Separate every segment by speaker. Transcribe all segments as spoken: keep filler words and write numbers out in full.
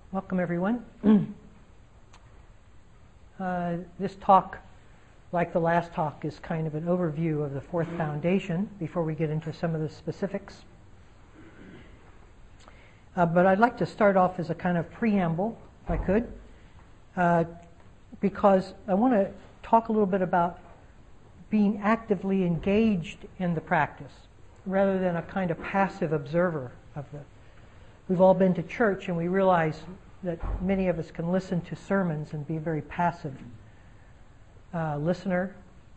Speaker 1: Welcome, everyone. uh, this talk, like the last talk, is kind of an overview of the fourth foundation before we get into some of the specifics. Uh, but I'd like to start off as a kind of preamble, if I could, uh, because I want to talk a little bit about being actively engaged in the practice rather than a kind of passive observer of the. We've all been to church and we realize that many of us can listen to sermons and be a very passive uh, listener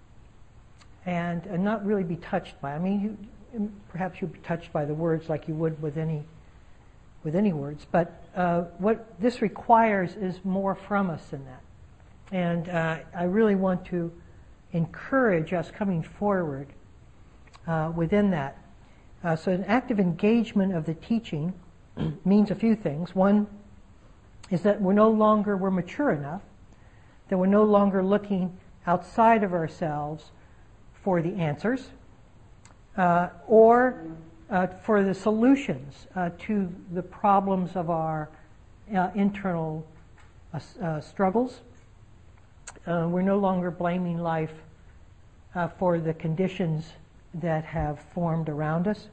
Speaker 1: and, and not really be touched by. I mean, you, perhaps you'd be touched by the words like you would with any with any words, but uh, what this requires is more from us than that. And uh, I really want to encourage us coming forward uh, within that. Uh, so an active engagement of the teaching means a few things. One is that we're no longer, we're mature enough, that we're no longer looking outside of ourselves for the answers uh, or uh, for the solutions uh, to the problems of our uh, internal uh, uh, struggles. Uh, we're no longer blaming life uh, for the conditions that have formed around us.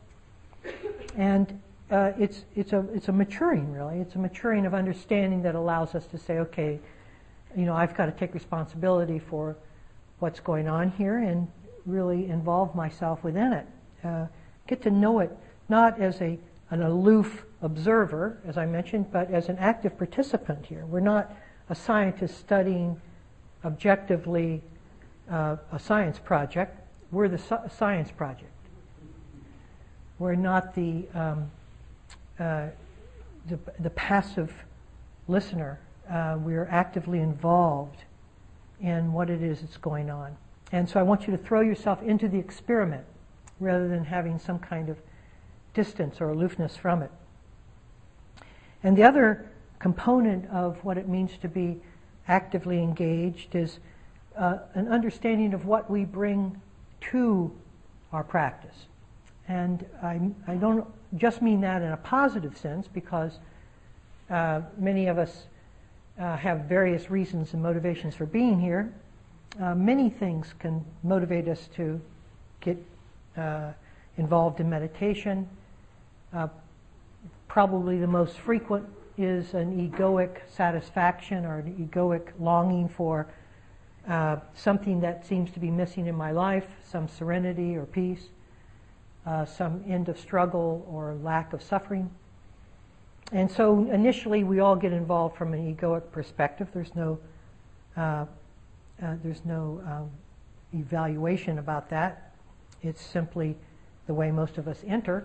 Speaker 1: And Uh, it's it's a it's a maturing, really. It's a maturing of understanding that allows us to say, okay, you know, I've got to take responsibility for what's going on here and really involve myself within it. Uh, get to know it not as a an aloof observer, as I mentioned, but as an active participant here. We're not a scientist studying objectively uh, a science project. We're the su- science project. We're not the um, Uh, the, the passive listener. Uh, we are actively involved in what it is that's going on. And so I want you to throw yourself into the experiment rather than having some kind of distance or aloofness from it. And the other component of what it means to be actively engaged is uh, an understanding of what we bring to our practice. And I, I don't just mean that in a positive sense, because uh, many of us uh, have various reasons and motivations for being here. Uh, many things can motivate us to get uh, involved in meditation. Uh, probably the most frequent is an egoic satisfaction or an egoic longing for uh, something that seems to be missing in my life, some serenity or peace. Uh, some end of struggle or lack of suffering. And so initially we all get involved from an egoic perspective. There's no uh, uh, there's no um, evaluation about that. It's simply the way most of us enter.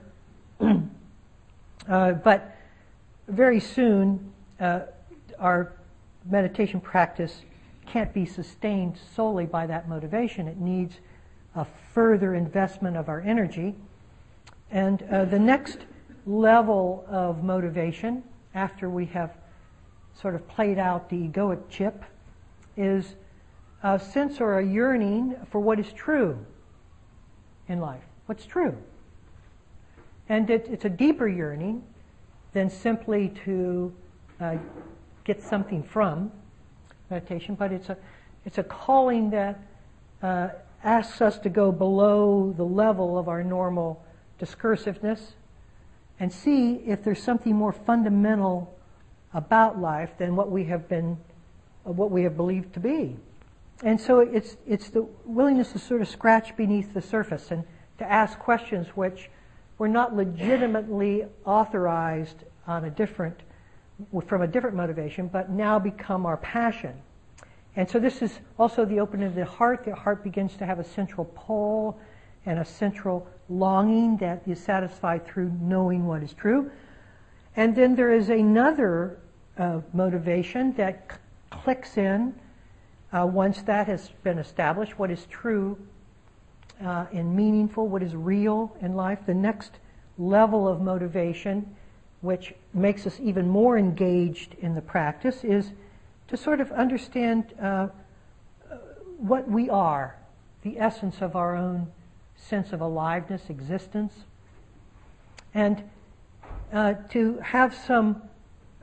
Speaker 1: uh, but very soon uh, our meditation practice can't be sustained solely by that motivation. It needs a further investment of our energy. And uh, the next level of motivation, after we have sort of played out the egoic chip, is a sense or a yearning for what is true in life. What's true? And it, it's a deeper yearning than simply to uh, get something from meditation, but it's a it's a calling that uh, asks us to go below the level of our normal discursiveness and see if there's something more fundamental about life than what we have been, uh, what we have believed to be. And so it's it's the willingness to sort of scratch beneath the surface and to ask questions which were not legitimately authorized on a different, from a different motivation, but now become our passion. And so this is also the opening of the heart. The heart begins to have a central pull and a central longing that is satisfied through knowing what is true. And then there is another uh, motivation that c- clicks in uh, once that has been established, what is true uh, and meaningful, what is real in life. The next level of motivation, which makes us even more engaged in the practice, is to sort of understand uh, what we are, the essence of our own sense of aliveness, existence, and uh, to have some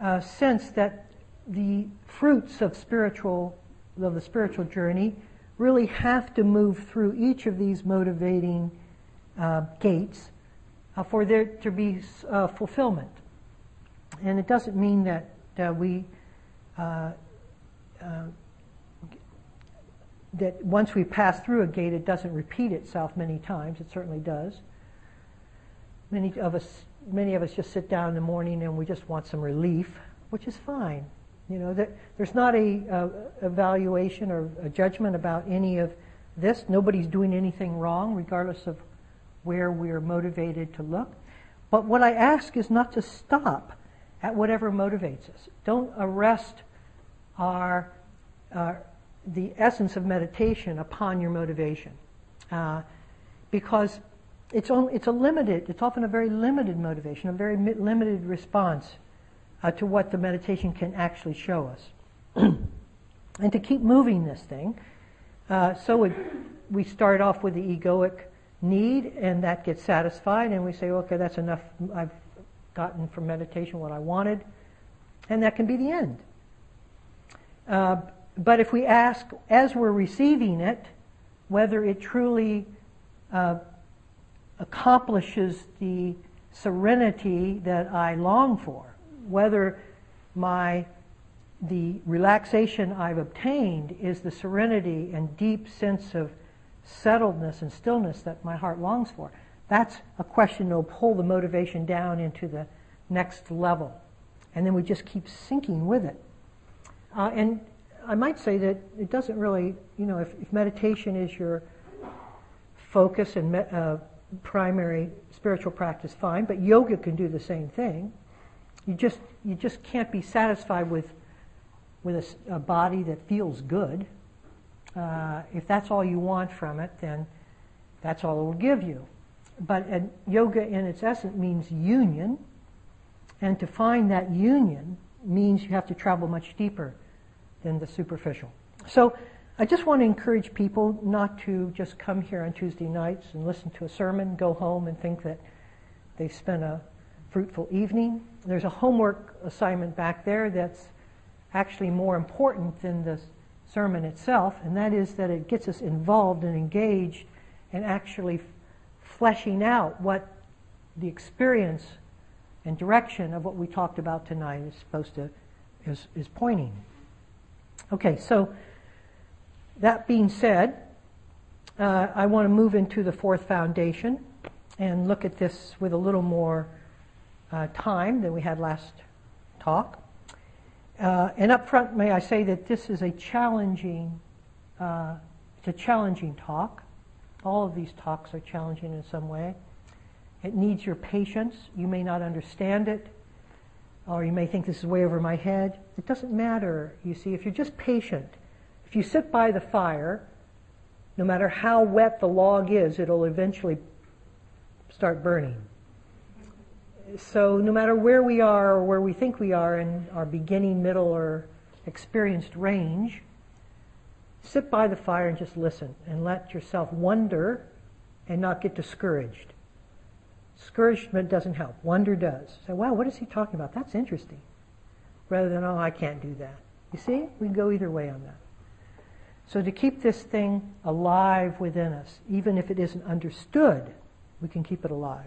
Speaker 1: uh, sense that the fruits of spiritual, of the spiritual journey really have to move through each of these motivating uh, gates uh, for there to be uh, fulfillment. And it doesn't mean that uh, we uh, uh, that once we pass through a gate, it doesn't repeat itself many times. It certainly does. Many of us, many of us just sit down in the morning and we just want some relief, which is fine. You know, that there's not a, a evaluation or a judgment about any of this. Nobody's doing anything wrong, regardless of where we're motivated to look. But what I ask is not to stop at whatever motivates us. Don't arrest our uh, the essence of meditation upon your motivation, uh, because it's only, it's a limited, it's often a very limited motivation, a very mi- limited response uh, to what the meditation can actually show us. And to keep moving this thing, uh, so it, we start off with the egoic need, and that gets satisfied, and we say, okay, that's enough. I've gotten from meditation what I wanted, and that can be the end. Uh, but if we ask, as we're receiving it, whether it truly uh, accomplishes the serenity that I long for, whether my the relaxation I've obtained is the serenity and deep sense of settledness and stillness that my heart longs for, that's a question that will pull the motivation down into the next level. And then we just keep sinking with it. Uh, and I might say that it doesn't really, you know, if, if meditation is your focus and me, uh, primary spiritual practice, fine, but yoga can do the same thing. You just you just can't be satisfied with with a, a body that feels good. Uh, if that's all you want from it, then that's all it will give you. But uh, yoga in its essence means union, and to find that union means you have to travel much deeper than the superficial. So I just want to encourage people not to just come here on Tuesday nights and listen to a sermon, go home and think that they've spent a fruitful evening. There's a homework assignment back there that's actually more important than the sermon itself, and that is that it gets us involved and engaged and actually fleshing out what the experience and direction of what we talked about tonight is supposed to is, is pointing. Okay, so that being said, uh, I want to move into the fourth foundation and look at this with a little more uh, time than we had last talk. Uh, and up front, may I say that this is a challenging, uh, it's a challenging talk. All of these talks are challenging in some way. It needs your patience. You may not understand it, or you may think this is way over my head. It doesn't matter. You see, if you're just patient, if you sit by the fire, no matter how wet the log is, it'll eventually start burning. So no matter where we are or where we think we are in our beginning, middle, or experienced range, sit by the fire and just listen and let yourself wonder and not get discouraged. Discouragement doesn't help. Wonder does. Say, wow, what is he talking about? That's interesting. Rather than, oh, I can't do that. You see? We can go either way on that. So to keep this thing alive within us, even if it isn't understood, we can keep it alive.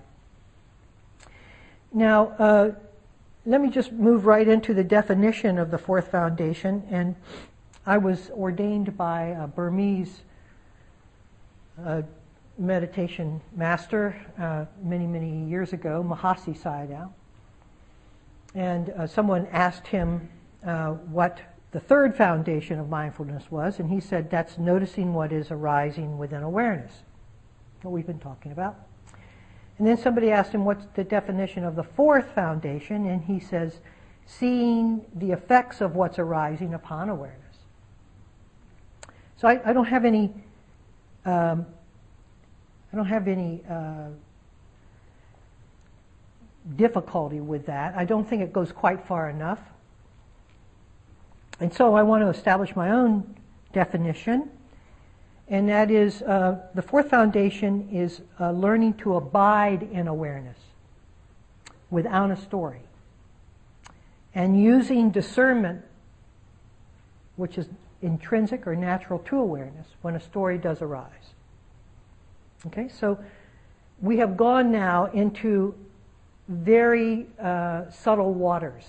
Speaker 1: Now, uh, let me just move right into the definition of the fourth foundation. And I was ordained by a Burmese uh, meditation master uh, many, many years ago, Mahasi Sayadaw. And uh, someone asked him uh, what the third foundation of mindfulness was, and he said that's noticing what is arising within awareness, what we've been talking about. And then somebody asked him what's the definition of the fourth foundation, and he says, seeing the effects of what's arising upon awareness. So I, I don't have any, um, I don't have any uh, difficulty with that. I don't think it goes quite far enough. And so I want to establish my own definition. And that is, uh, the fourth foundation is uh, learning to abide in awareness without a story. and using discernment, which is intrinsic or natural to awareness, when a story does arise. Okay, so we have gone now into very uh, subtle waters.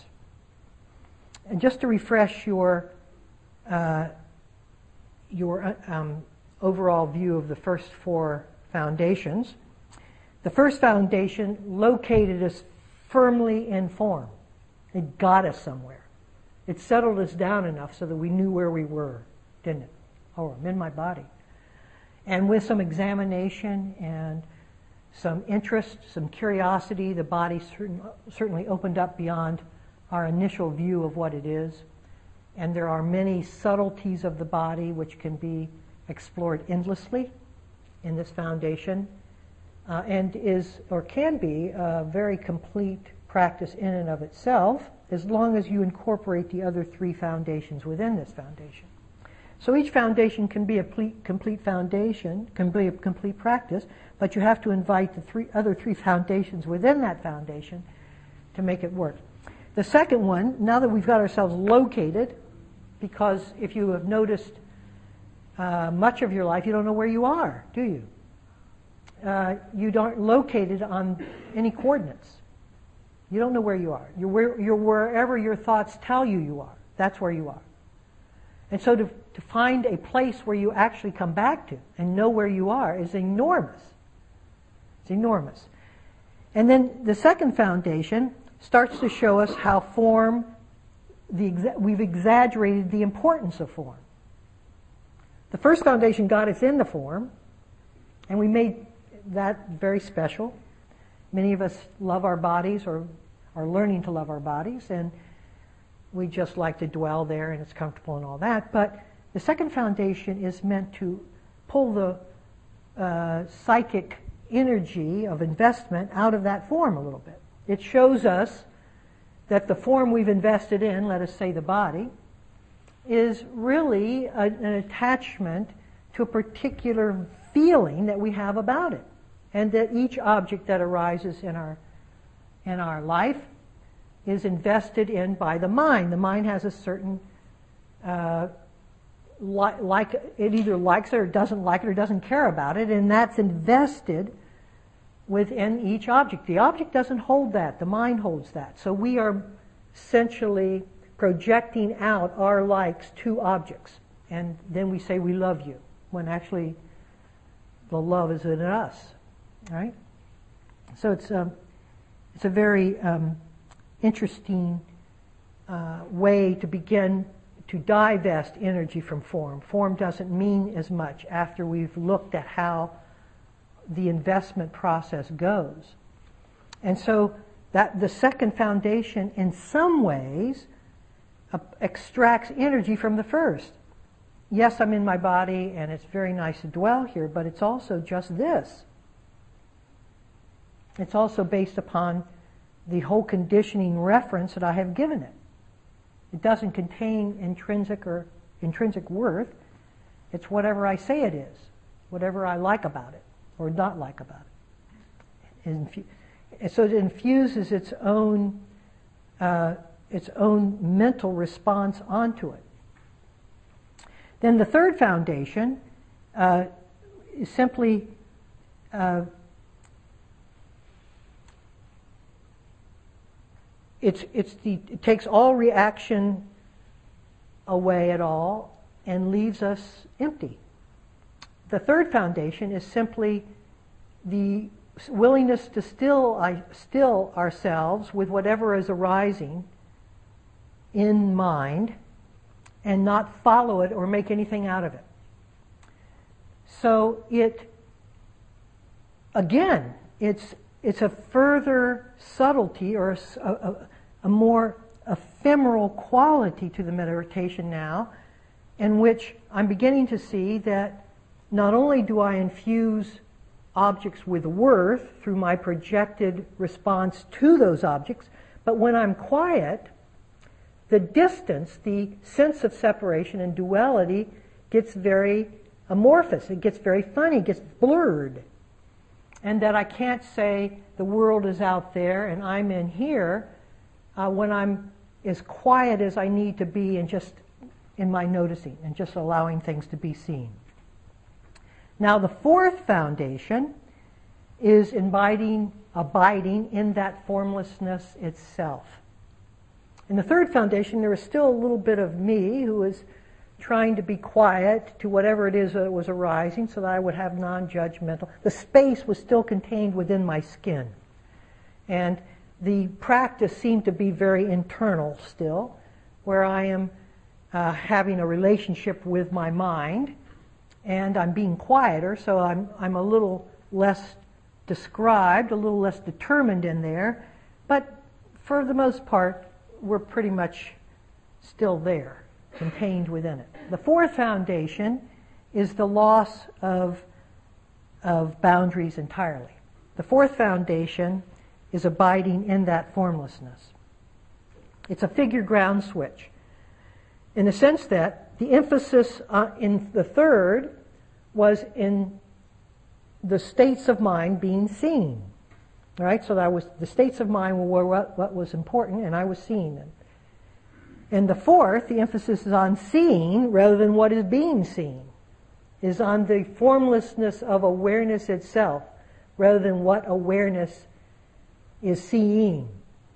Speaker 1: And just to refresh your uh, your uh, um, overall view of the first four foundations, the first foundation located us firmly in form. It got us somewhere. It settled us down enough so that we knew where we were, didn't it? Oh, I'm in my body. And with some examination and some interest, some curiosity, the body certain, certainly opened up beyond our initial view of what it is. And there are many subtleties of the body which can be explored endlessly in this foundation, uh, and is, or can be, a very complete practice in and of itself, as long as you incorporate the other three foundations within this foundation. So each foundation can be a complete, complete foundation, can be a complete practice, but you have to invite the three other three foundations within that foundation to make it work. The second one, now that we've got ourselves located, because if you have noticed uh, much of your life, you don't know where you are, do you? Uh, you don't located on any coordinates. You don't know where you are. You're, where, you're wherever your thoughts tell you you are. That's where you are. And so to, to find a place where you actually come back to and know where you are is enormous. It's enormous. And then the second foundation starts to show us how form, the exa- we've exaggerated the importance of form. The first foundation got us in the form, and we made that very special. Many of us love our bodies or are learning to love our bodies, and we just like to dwell there and it's comfortable and all that. But the second foundation is meant to pull the uh, psychic energy of investment out of that form a little bit. It shows us that the form we've invested in, let us say the body, is really a, an attachment to a particular feeling that we have about it. And that each object that arises in our in our life is invested in by the mind. The mind has a certain uh, li- like it either likes it or doesn't like it or doesn't care about it, and that's invested within each object. The object doesn't hold that; the mind holds that. So we are essentially projecting out our likes to objects, and then we say we love you, when actually the love is in us. Right? So it's a, it's a very um, interesting uh, way to begin to divest energy from form. Form doesn't mean as much after we've looked at how the investment process goes. And so that the second foundation in some ways uh, extracts energy from the first. Yes, I'm in my body and it's very nice to dwell here, but it's also just this. It's also based upon the whole conditioning reference that I have given it. It doesn't contain intrinsic or intrinsic worth. It's whatever I say it is, whatever I like about it or not like about it. It infu- so it infuses its own uh, its own mental response onto it. Then the third foundation uh, is simply uh, It's, it's the, it takes all reaction away at all and leaves us empty. The third foundation is simply the willingness to still, I, still ourselves with whatever is arising in mind and not follow it or make anything out of it. So it, again, it's it's a further subtlety or a, a, a more ephemeral quality to the meditation now, in which I'm beginning to see that not only do I infuse objects with worth through my projected response to those objects, but when I'm quiet, the distance, the sense of separation and duality gets very amorphous. It gets very funny, it gets blurred. And that I can't say the world is out there and I'm in here uh, when I'm as quiet as I need to be and just in my noticing and just allowing things to be seen. Now the fourth foundation is abiding, abiding in that formlessness itself. In the third foundation, there is still a little bit of me who is trying to be quiet to whatever it is that was arising so that I would have non-judgmental. The space was still contained within my skin. And the practice seemed to be very internal still, where I am uh, having a relationship with my mind, and I'm being quieter, so I'm, I'm a little less described, a little less determined in there, but for the most part, we're pretty much still there, contained within it. The fourth foundation is the loss of, of boundaries entirely. The fourth foundation is abiding in that formlessness. It's a figure ground switch, in the sense that the emphasis uh, in the third was in the states of mind being seen. All right, so that was the states of mind were what, what was important, and I was seeing them. In the fourth, the emphasis is on seeing rather than what is being seen, is on the formlessness of awareness itself rather than what awareness is seeing.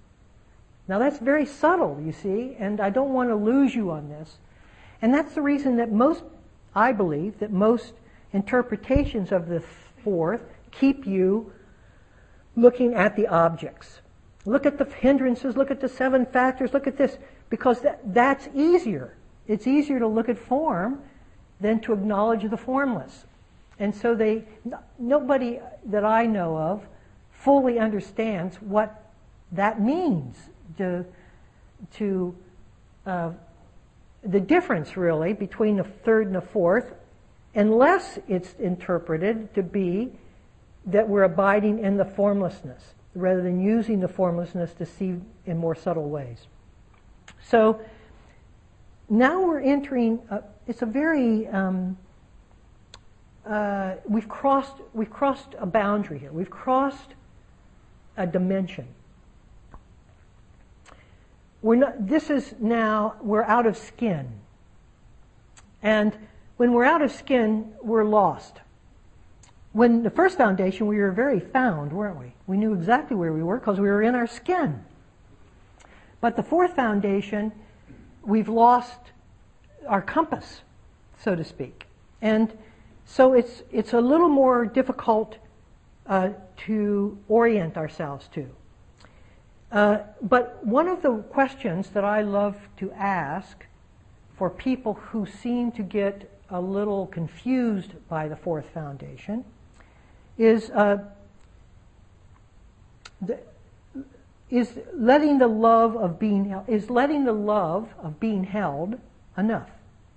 Speaker 1: Now that's very subtle, you see, and I don't want to lose you on this. And that's the reason that most, I believe, that most interpretations of the fourth keep you looking at the objects. Look at the hindrances, look at the seven factors, look at this, because that, that's easier. It's easier to look at form than to acknowledge the formless. And so they, nobody that I know of fully understands what that means, to, to uh, the difference really between the third and the fourth, unless it's interpreted to be that we're abiding in the formlessness rather than using the formlessness to see in more subtle ways. So now we're entering, a, it's a very, um, uh, we've crossed, we've crossed a boundary here. We've crossed a dimension. We're not, this is now, we're out of skin. And when we're out of skin, we're lost. When the first foundation, we were very found, weren't we? We knew exactly where we were because we were in our skin. But the fourth foundation, we've lost our compass, so to speak. And so it's it's a little more difficult uh, to orient ourselves to. Uh, but one of the questions that I love to ask for people who seem to get a little confused by the fourth foundation is uh, the, is letting the love of being is letting the love of being held enough.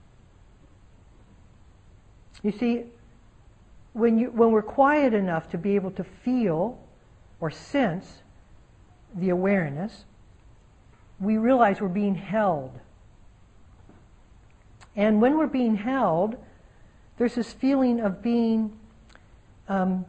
Speaker 1: You see, when you when we're quiet enough to be able to feel or sense the awareness, we realize we're being held. And when we're being held, there's this feeling of being um,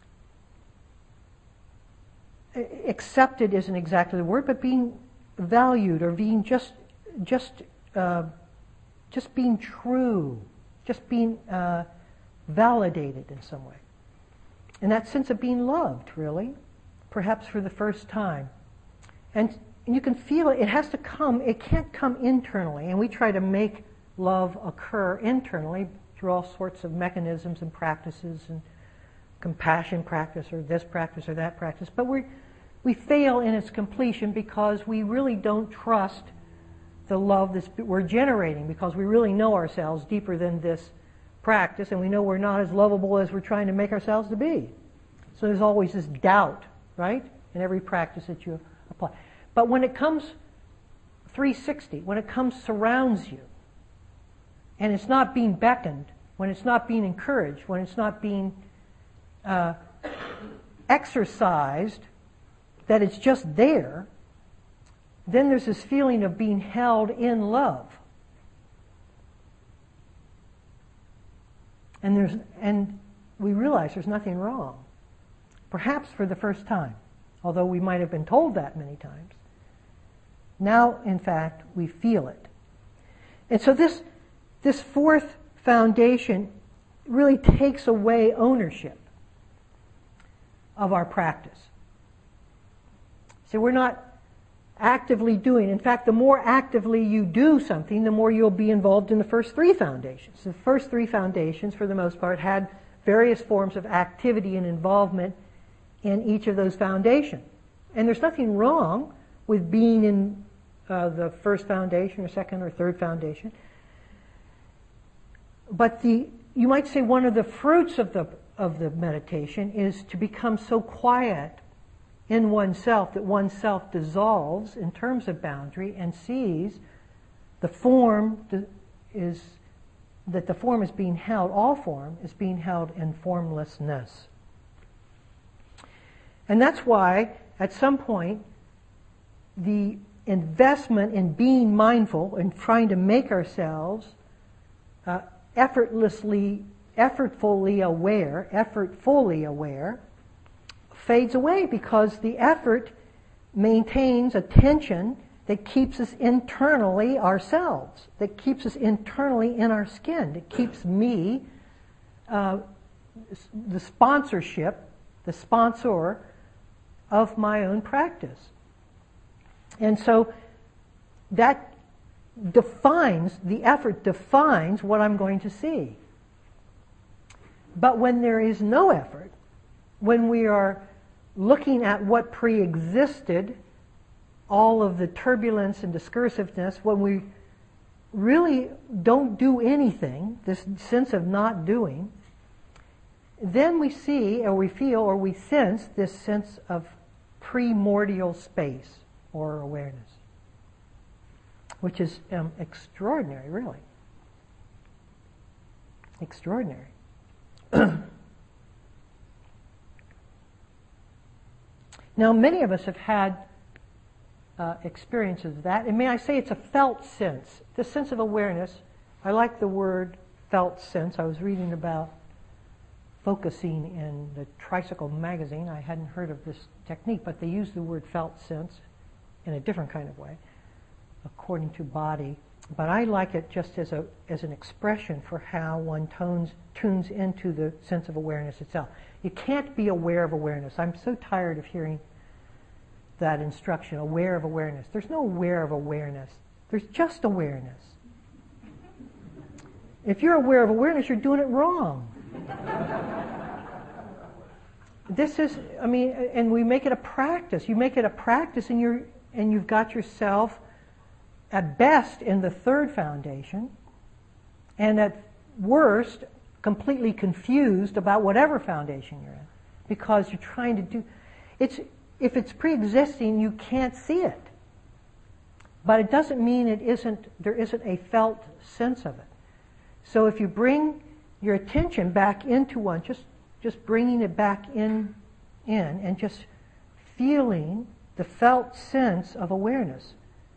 Speaker 1: accepted isn't exactly the word, but being valued or being just, just, uh, just being true, just being uh, validated in some way. And that sense of being loved, really, perhaps for the first time. And, and you can feel it. It has to come. It can't come internally. And we try to make love occur internally through all sorts of mechanisms and practices and compassion practice or this practice or that practice. But we we fail in its completion because we really don't trust the love that we're generating, because we really know ourselves deeper than this practice, and we know we're not as lovable as we're trying to make ourselves to be. So there's always this doubt, right, in every practice that you apply. But when it comes three sixty, when it comes surrounds you, and it's not being beckoned, when it's not being encouraged, when it's not being uh, exercised, that it's just there, then there's this feeling of being held in love. And there's and we realize there's nothing wrong. Perhaps for the first time, although we might have been told that many times. Now, in fact, we feel it. And so this, this fourth foundation really takes away ownership of our practice. So we're not actively doing. In fact, the more actively you do something, the more you'll be involved in the first three foundations. The first three foundations, for the most part, had various forms of activity and involvement in each of those foundations. And there's nothing wrong with being in uh, the first foundation or second or third foundation. But the you might say one of the fruits of the of the meditation is to become so quiet in oneself that oneself dissolves in terms of boundary and sees the form is that the form is being held, all form is being held in formlessness. And that's why at some point the investment in being mindful and trying to make ourselves uh, effortlessly, effortfully aware, effortfully aware, fades away because the effort maintains a tension that keeps us internally ourselves, that keeps us internally in our skin, that keeps me, uh, the sponsorship, the sponsor of my own practice. And so that defines, the effort defines what I'm going to see. But when there is no effort, when we are looking at what pre-existed all of the turbulence and discursiveness, when we really don't do anything, this sense of not doing, then we see or we feel or we sense this sense of primordial space or awareness, which is um, extraordinary, really. Extraordinary. Now, many of us have had uh, experiences of that, and may I say it's a felt sense. This sense of awareness, I like the word felt sense. I was reading about focusing in the Tricycle magazine. I hadn't heard of this technique, but they use the word felt sense in a different kind of way, according to body. But I like it just as a as an expression for how one tones, tunes into the sense of awareness itself. You can't be aware of awareness. I'm so tired of hearing that instruction, aware of awareness. There's no aware of awareness. There's just awareness. If you're aware of awareness, you're doing it wrong. This is, I mean, and we make it a practice. You make it a practice, and you're and you've got yourself at best in the third foundation, and at worst completely confused about whatever foundation you're in, because you're trying to do it's if it's pre-existing, you can't see it, but it doesn't mean it isn't there isn't a felt sense of it. So if you bring your attention back into one, just just bringing it back in in and just feeling the felt sense of awareness.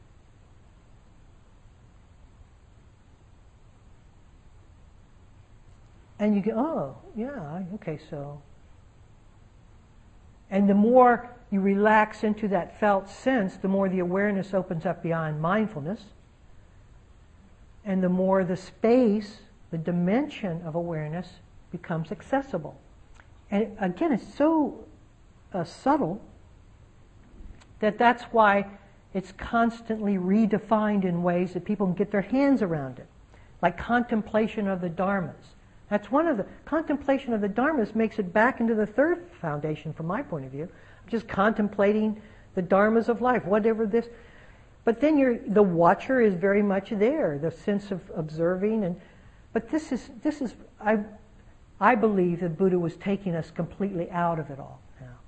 Speaker 1: And you go, oh, yeah, okay, so. And the more you relax into that felt sense, the more the awareness opens up beyond mindfulness. And the more the space, the dimension of awareness becomes accessible. And again, it's so uh, subtle that that's why it's constantly redefined in ways that people can get their hands around it. Like contemplation of the dharmas. That's one of the, contemplation of the dharmas makes it back into the third foundation from my point of view. Just contemplating the dharmas of life, whatever this. But then you're, the watcher is very much there, the sense of observing. And but this is, this is I, I believe that Buddha was taking us completely out of it all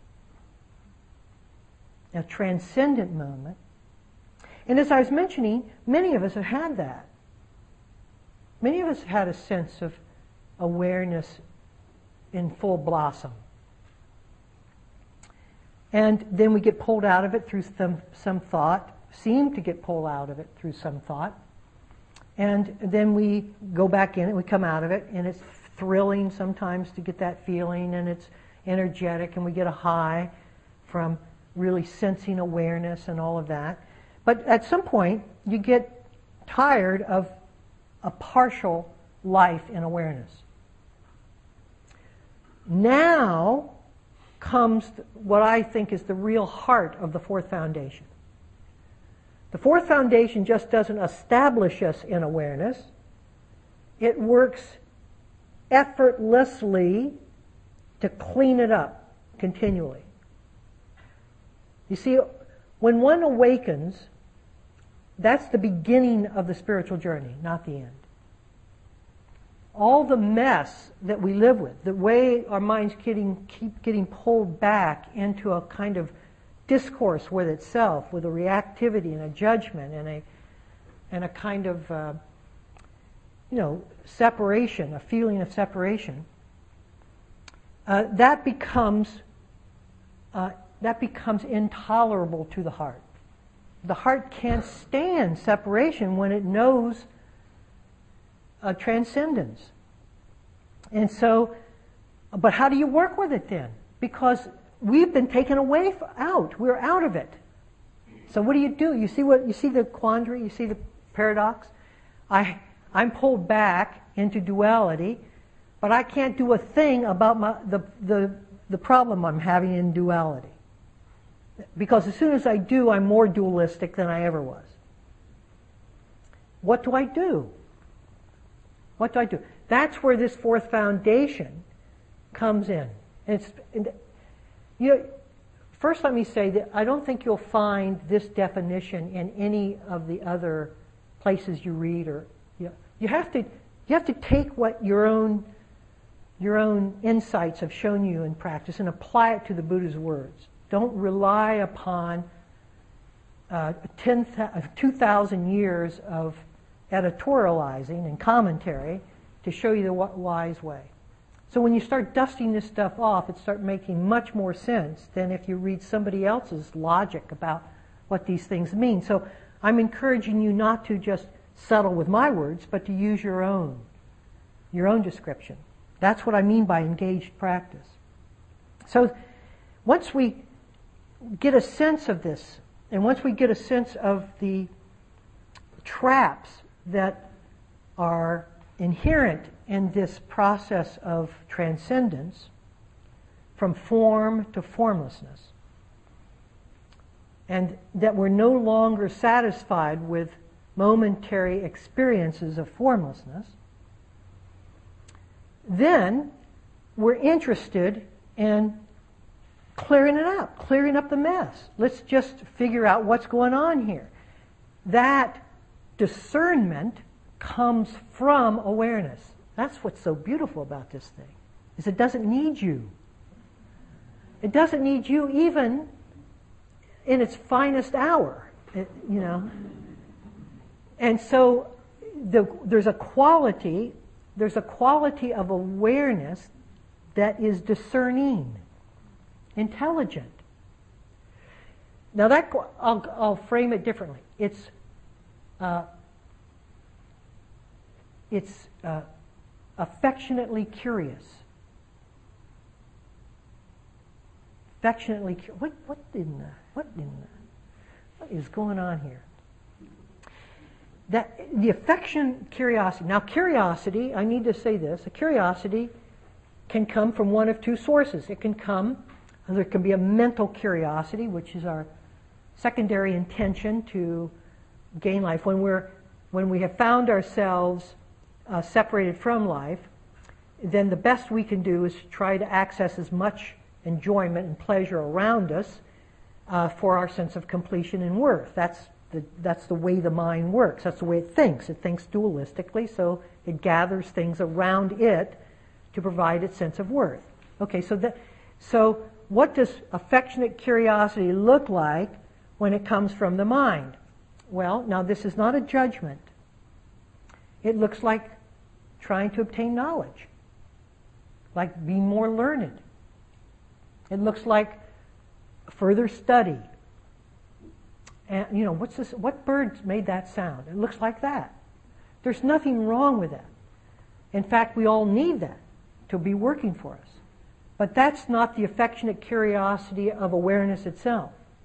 Speaker 1: now. A transcendent moment. And as I was mentioning, many of us have had that. Many of us have had a sense of awareness in full blossom. And then we get pulled out of it through some, some thought, seem to get pulled out of it through some thought. And then we go back in it, we come out of it, and it's thrilling sometimes to get that feeling, and it's energetic, and we get a high from really sensing awareness and all of that. But at some point, you get tired of a partial life in awareness. Now comes what I think is the real heart of the fourth foundation. The fourth foundation just doesn't establish us in awareness. It works effortlessly to clean it up continually. You see, when one awakens, that's the beginning of the spiritual journey, not the end. All the mess that we live with, the way our minds getting, keep getting pulled back into a kind of discourse with itself, with a reactivity and a judgment and a and a kind of uh, you know separation, a feeling of separation. Uh, that becomes uh, that becomes intolerable to the heart. The heart can't stand separation when it knows uh, transcendence. And so, but how do you work with it then? Because we've been taken away out. We're out of it. So what do you do? You see what you see the quandary. You see the paradox. I I'm pulled back into duality, but I can't do a thing about my, the the the problem I'm having in duality. Because as soon as I do, I'm more dualistic than I ever was. What do I do? What do I do? That's where this fourth foundation comes in. And it's You know, first let me say that I don't think you'll find this definition in any of the other places you read, or you know, you have to you have to take what your own your own insights have shown you in practice and apply it to the Buddha's words. Don't rely upon uh, ten, two thousand years of editorializing and commentary to show you the wise way. So when you start dusting this stuff off, it starts making much more sense than if you read somebody else's logic about what these things mean. So I'm encouraging you not to just settle with my words, but to use your own, your own description. That's what I mean by engaged practice. So once we get a sense of this, and once we get a sense of the traps that are inherent in this process of transcendence from form to formlessness, and that we're no longer satisfied with momentary experiences of formlessness, then we're interested in clearing it up, clearing up the mess. Let's just figure out what's going on here. That discernment comes from awareness. That's what's so beautiful about this thing, is it doesn't need you. It doesn't need you even in its finest hour, it, you know. And so the, there's a quality, there's a quality of awareness that is discerning, intelligent. Now that, I'll, I'll frame it differently. It's, uh, it's uh, affectionately curious. Affectionately curious. What, what in the, what in the, what is going on here? That the affection, curiosity. Now, curiosity, I need to say this, a curiosity can come from one of two sources. It can come, there can be a mental curiosity, which is our secondary intention to gain life. When we're, when we have found ourselves uh, separated from life, then the best we can do is try to access as much enjoyment and pleasure around us uh, for our sense of completion and worth. That's The, that's the way the mind works. That's the way it thinks. It thinks dualistically, so it gathers things around it to provide its sense of worth. Okay, so that, so what does affectionate curiosity look like when it comes from the mind? Well, now this is not a judgment. It looks like trying to obtain knowledge, like being more learned. It looks like further study. And, you know, what's this? What bird made that sound? It looks like that. There's nothing wrong with that. In fact, we all need that to be working for us. But that's not the affectionate curiosity of awareness itself.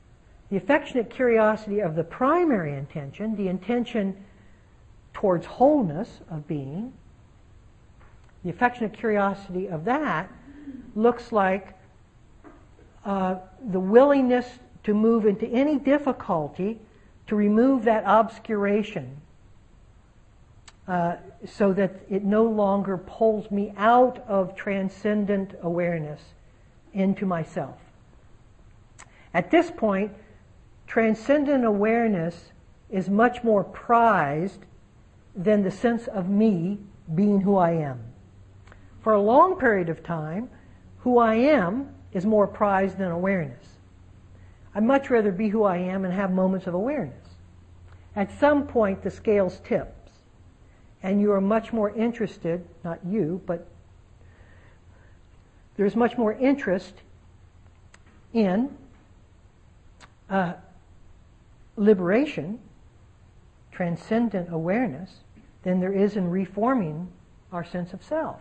Speaker 1: The affectionate curiosity of the primary intention, the intention towards wholeness of being, the affectionate curiosity of that looks like uh, the willingness to move into any difficulty to remove that obscuration uh, so that it no longer pulls me out of transcendent awareness into myself. At this point, transcendent awareness is much more prized than the sense of me being who I am. For a long period of time, who I am is more prized than awareness. I'd much rather be who I am and have moments of awareness. At some point, the scales tips, and you are much more interested, not you, but there's much more interest in uh, liberation, transcendent awareness, than there is in reforming our sense of self.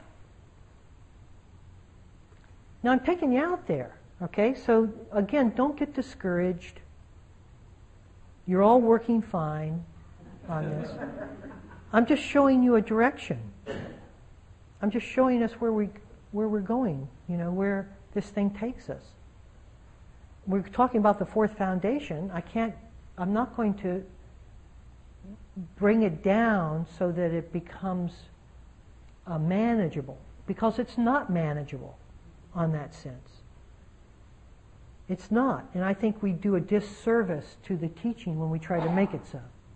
Speaker 1: Now, I'm taking you out there, okay? So, again, don't get discouraged. You're all working fine on this. I'm just showing you a direction. I'm just showing us where we where we're going, you know, where this thing takes us. We're talking about the fourth foundation. I can't, I'm not going to bring it down so that it becomes uh, manageable, because it's not manageable on that sense. It's not, and I think we do a disservice to the teaching when we try to make it so.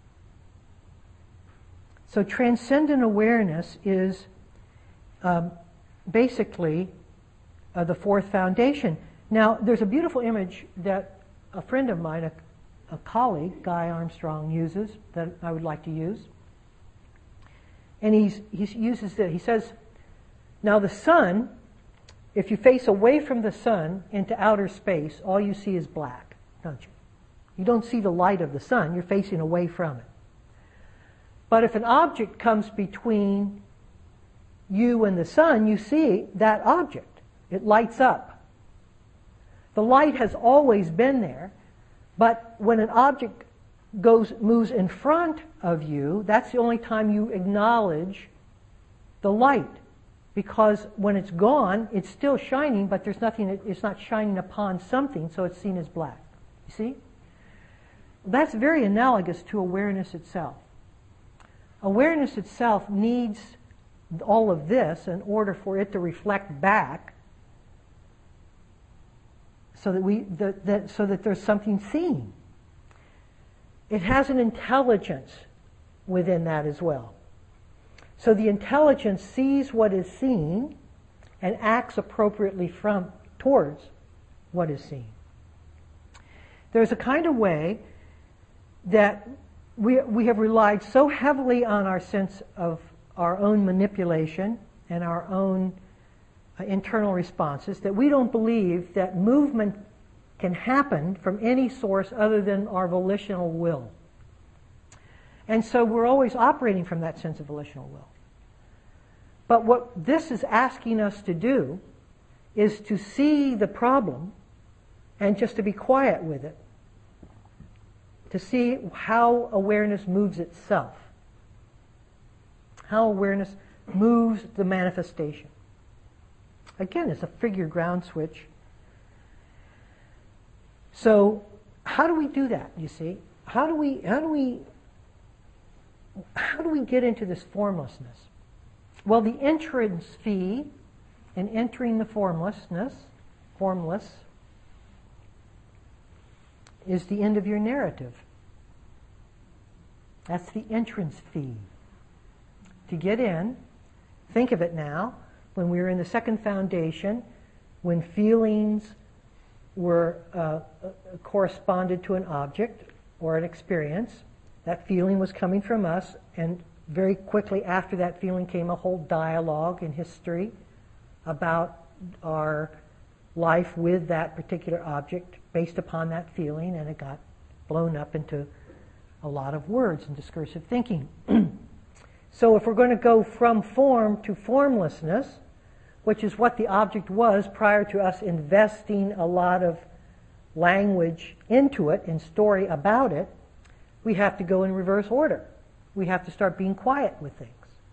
Speaker 1: So transcendent awareness is um, basically uh, the fourth foundation. Now, there's a beautiful image that a friend of mine, a, a colleague, Guy Armstrong, uses that I would like to use. And he's, he uses it. He says, now the sun, if you face away from the sun into outer space, all you see is black, don't you? You don't see the light of the sun. You're facing away from it. But if an object comes between you and the sun, you see that object. It lights up. The light has always been there, but when an object goes moves in front of you, that's the only time you acknowledge the light. Because when it's gone, it's still shining, but there's nothing, it's not shining upon something, so it's seen as black. You see? That's very analogous to awareness itself. Awareness itself needs all of this in order for it to reflect back so that we that, that so that there's something seen. It has an intelligence within that as well. So the intelligence sees what is seen and acts appropriately from towards what is seen. There's a kind of way that we we have relied so heavily on our sense of our own manipulation and our own uh, internal responses that we don't believe that movement can happen from any source other than our volitional will. And so we're always operating from that sense of volitional will. But what this is asking us to do is to see the problem and just to be quiet with it, to see how awareness moves itself, how awareness moves the manifestation. Again, it's a figure ground switch. So, how do we do that, you see? How do we, how do we, how do we get into this formlessness? Well, the entrance fee in entering the formlessness, formless, is the end of your narrative. That's the entrance fee. To get in, think of it now, when we were in the second foundation, when feelings were uh, corresponded to an object or an experience, that feeling was coming from us, and very quickly after that feeling came a whole dialogue and history about our life with that particular object based upon that feeling, and it got blown up into a lot of words and discursive thinking. So if we're going to go from form to formlessness, which is what the object was prior to us investing a lot of language into it and story about it, we have to go in reverse order. We have to start being quiet with things.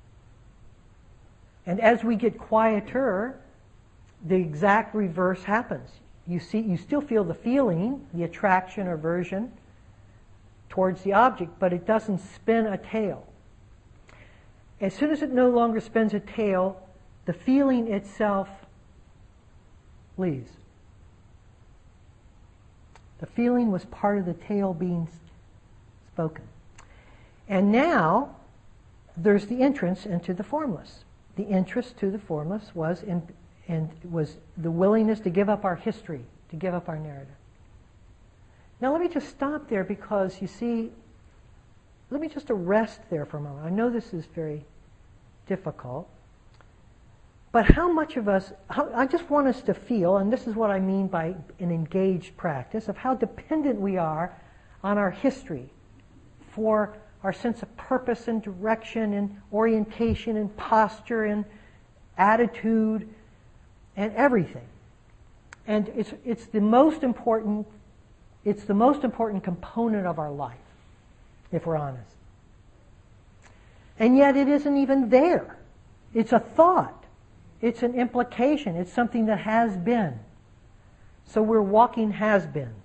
Speaker 1: And as we get quieter, the exact reverse happens. You see, you still feel the feeling, the attraction or aversion towards the object, but it doesn't spin a tail. As soon as it no longer spins a tail, the feeling itself leaves. The feeling was part of the tale being spoken. And now, there's the entrance into the formless. The entrance to the formless was in, and was the willingness to give up our history, to give up our narrative. Now let me just stop there because you see, let me just arrest there for a moment. I know this is very difficult, but how much of us, how, I just want us to feel, and this is what I mean by an engaged practice, of how dependent we are on our history for our sense of purpose and direction and orientation and posture and attitude and everything. And it's it's the most important it's the most important component of our life, if we're honest. And yet it isn't even there. It's a thought. It's an implication. It's something that has been. So we're walking has-beens.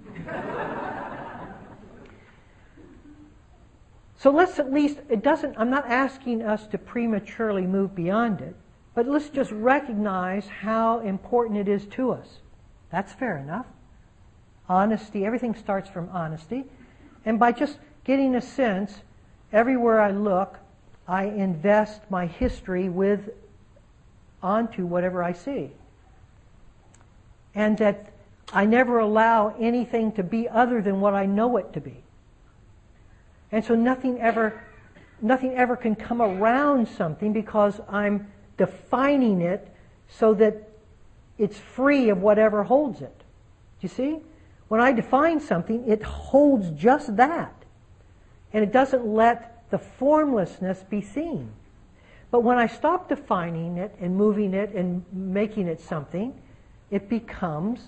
Speaker 1: So let's at least, it doesn't, I'm not asking us to prematurely move beyond it, but let's just recognize how important it is to us. That's fair enough. Honesty, everything starts from honesty. And by just getting a sense, everywhere I look, I invest my history with, onto whatever I see. And that I never allow anything to be other than what I know it to be. And so nothing ever, nothing ever can come around something because I'm defining it so that it's free of whatever holds it. Do you see? When I define something, it holds just that. And it doesn't let the formlessness be seen. But when I stop defining it and moving it and making it something, it becomes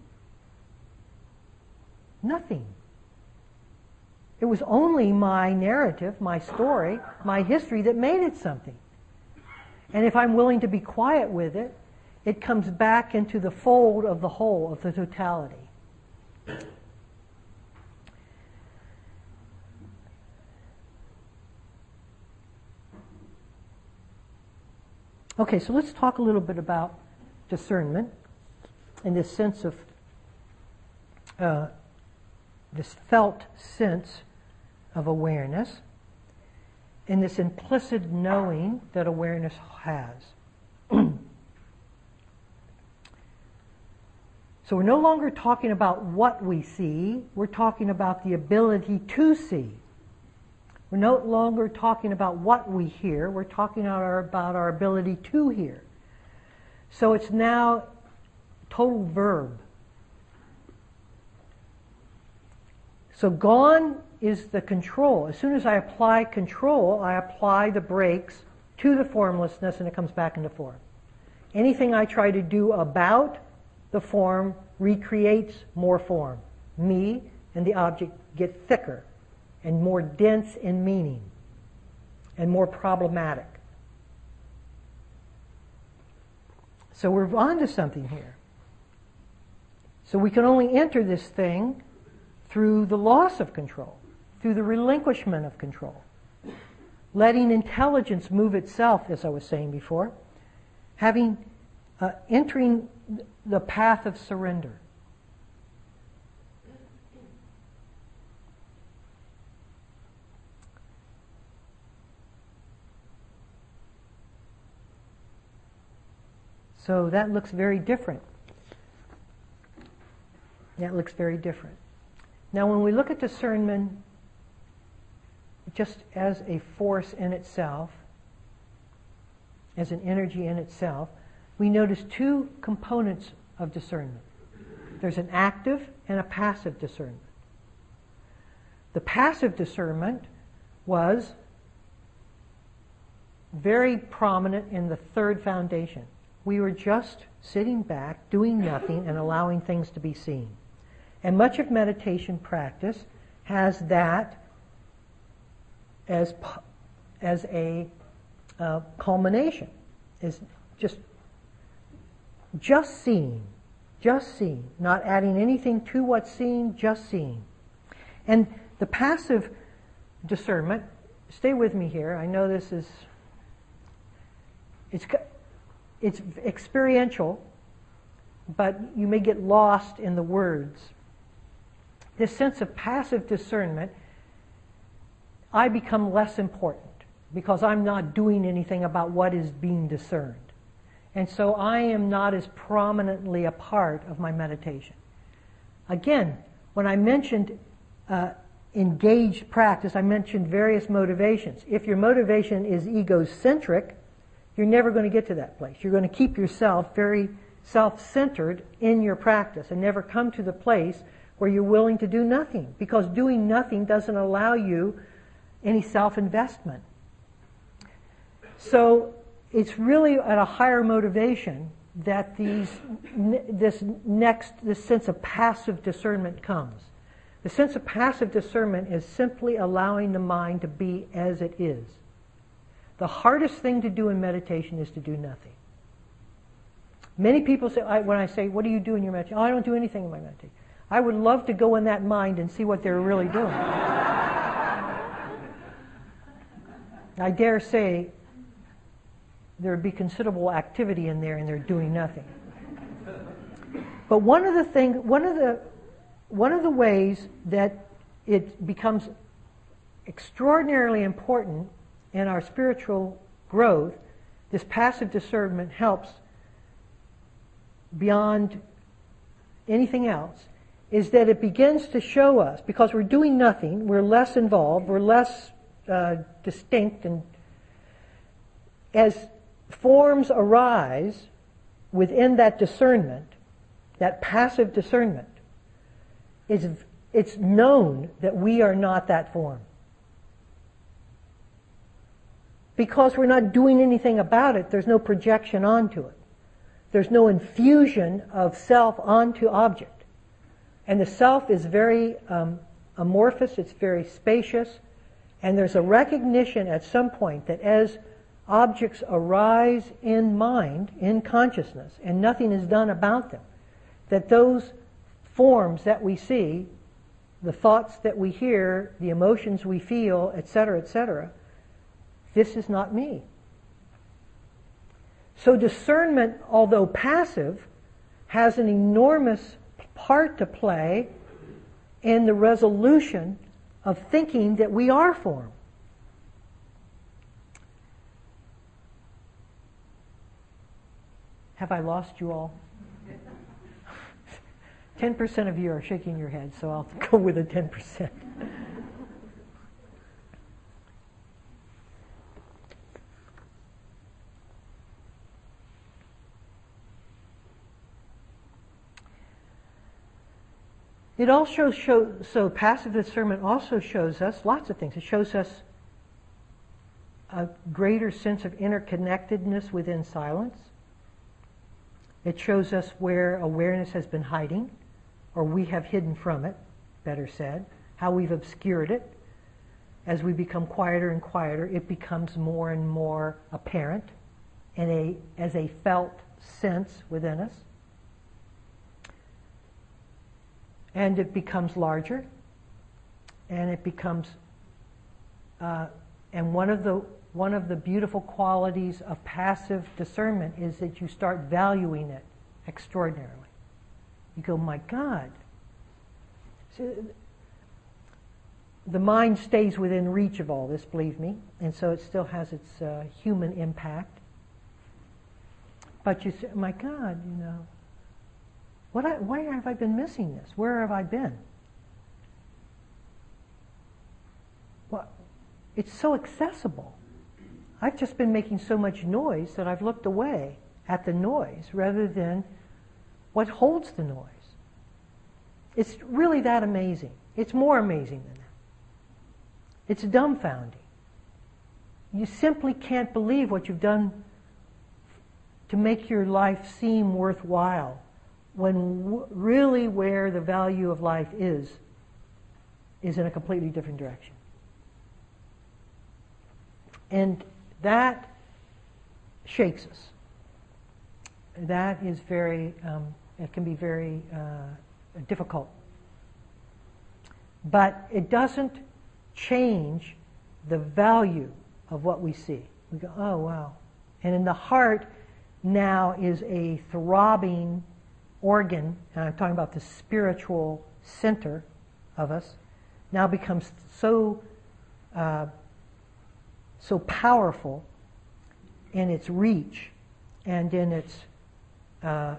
Speaker 1: nothing. It was only my narrative, my story, my history that made it something. And if I'm willing to be quiet with it, it comes back into the fold of the whole, of the totality. Okay, so let's talk a little bit about discernment in this sense of, uh, this felt sense of awareness, and this implicit knowing that awareness has. So we're no longer talking about what we see, we're talking about the ability to see. We're no longer talking about what we hear, we're talking about our, about our ability to hear. So it's now total verb. So gone is the control. As soon as I apply control, I apply the brakes to the formlessness and it comes back into form. Anything I try to do about the form recreates more form. Me and the object get thicker and more dense in meaning and more problematic. So we're on to something here. So we can only enter this thing through the loss of control, through the relinquishment of control, letting intelligence move itself, as I was saying before, having uh, entering the path of surrender. So that looks very different. That looks very different. Now when we look at discernment just as a force in itself, as an energy in itself, we notice two components of discernment. There's an active and a passive discernment. The passive discernment was very prominent in the third foundation. We were just sitting back, doing nothing, and allowing things to be seen. And much of meditation practice has that as as a uh, culmination, is just just seeing, just seeing, not adding anything to what's seen, just seeing. And the passive discernment, stay with me here, I know this is, it's, it's experiential, but you may get lost in the words. This sense of passive discernment, I become less important because I'm not doing anything about what is being discerned. And so I am not as prominently a part of my meditation. Again, when I mentioned uh, engaged practice, I mentioned various motivations. If your motivation is egocentric, you're never going to get to that place. You're going to keep yourself very self-centered in your practice and never come to the place where you're willing to do nothing, because doing nothing doesn't allow you any self-investment. So it's really at a higher motivation that these, this next, this sense of passive discernment comes. The sense of passive discernment is simply allowing the mind to be as it is. The hardest thing to do in meditation is to do nothing. Many people say, I, when I say, what do you do in your meditation? Oh, I don't do anything in my meditation. I would love to go in that mind and see what they're really doing. I dare say there would be considerable activity in there and they're doing nothing. But one of the thing, one of the one of the ways that it becomes extraordinarily important in our spiritual growth, this passive discernment helps beyond anything else, is that it begins to show us, because we're doing nothing, we're less involved, we're less uh, distinct, and as forms arise within that discernment, that passive discernment, it's, it's known that we are not that form. Because we're not doing anything about it, there's no projection onto it. There's no infusion of self onto object. And the self is very um, amorphous, it's very spacious, and there's a recognition at some point that as objects arise in mind, in consciousness, and nothing is done about them, that those forms that we see, the thoughts that we hear, the emotions we feel, et cetera, et cetera, this is not me. So discernment, although passive, has an enormous part to play in the resolution of thinking that we are form. Have I lost you all? ten percent of you are shaking your head, so I'll go with a ten percent. It also shows, so passive discernment also shows us lots of things. It shows us a greater sense of interconnectedness within silence. It shows us where awareness has been hiding, or we have hidden from it, better said, how we've obscured it. As we become quieter and quieter, it becomes more and more apparent in a, as a felt sense within us. And it becomes larger, and it becomes, uh, and one of the one of the beautiful qualities of passive discernment is that you start valuing it extraordinarily. You go, my God. So the mind stays within reach of all this, believe me, and so it still has its uh, human impact. But you say, my God, you know, What I, why have I been missing this? Where have I been? Well, it's so accessible. I've just been making so much noise that I've looked away at the noise rather than what holds the noise. It's really that amazing. It's more amazing than that. It's dumbfounding. You simply can't believe what you've done to make your life seem worthwhile when w- really where the value of life is, is in a completely different direction. And that shakes us. That is very, um, it can be very uh, difficult. But it doesn't change the value of what we see. We go, oh, wow. And in the heart now is a throbbing organ, and I'm talking about the spiritual center of us, now becomes so uh, so powerful in its reach and in its uh,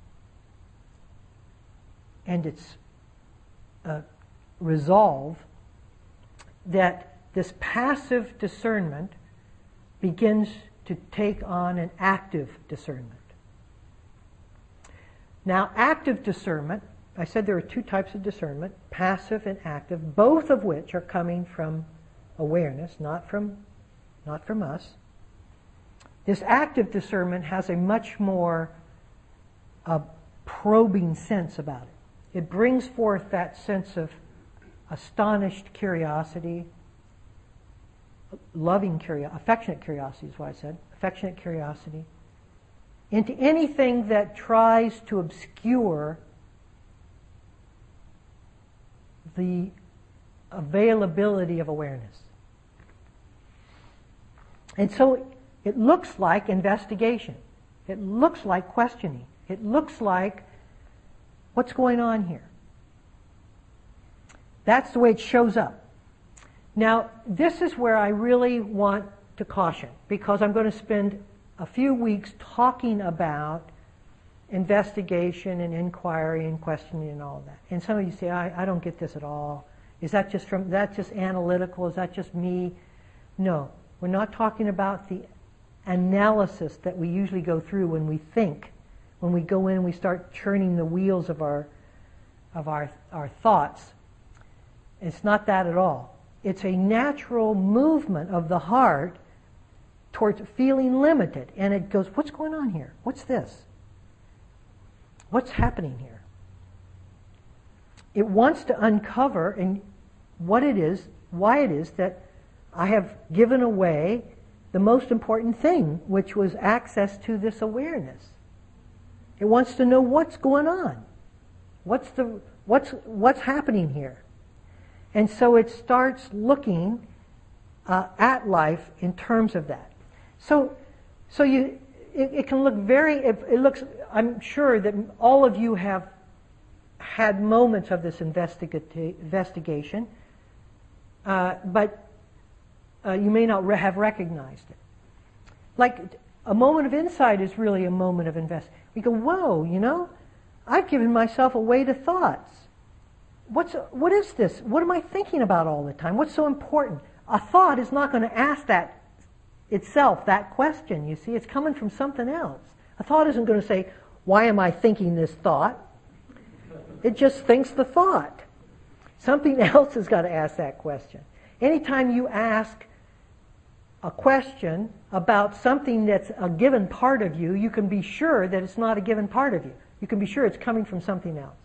Speaker 1: and its uh, resolve that this passive discernment begins to take on an active discernment. Now, active discernment, I said there are two types of discernment, passive and active, both of which are coming from awareness, not from, not from us. This active discernment has a much more uh, probing sense about it. It brings forth that sense of astonished curiosity, loving curiosity, affectionate curiosity is what I said, affectionate curiosity, into anything that tries to obscure the availability of awareness. And so it looks like investigation. It looks like questioning. It looks like, what's going on here? That's the way it shows up. Now, this is where I really want to caution, because I'm going to spend a few weeks talking about investigation and inquiry and questioning and all that. And some of you say, I, I don't get this at all. Is that just from, that just analytical? Is that just me? No, we're not talking about the analysis that we usually go through when we think. When we go in and we start churning the wheels of our of our our thoughts. It's not that at all. It's a natural movement of the heart towards feeling limited. And it goes, what's going on here? What's this? What's happening here? It wants to uncover and what it is, why it is that I have given away the most important thing, which was access to this awareness. It wants to know what's going on. What's the what's what's happening here? And so it starts looking uh, at life in terms of that. So, so you, it, it can look very. It, it looks. I'm sure that all of you have had moments of this investigati- investigation, uh, but uh, you may not re- have recognized it. Like a moment of insight is really a moment of invest. We go, whoa, you know, I've given myself away to thoughts. What's what is this? What am I thinking about all the time? What's so important? A thought is not going to ask that itself, that question, you see. It's coming from something else. A thought isn't going to say, why am I thinking this thought? It just thinks the thought. Something else has got to ask that question. Anytime you ask a question about something that's a given part of you, you can be sure that it's not a given part of you. You can be sure it's coming from something else.